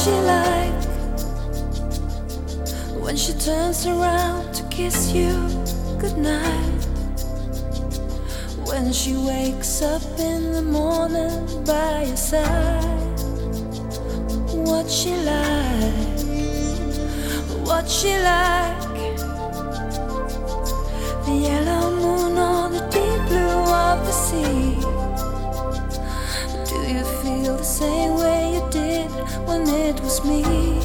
she like when she turns around to kiss you goodnight? When she wakes up in the morning by your side? What she like? What she like? The yellow moon or the deep blue of the sea? Do you feel the same way you did when it was me?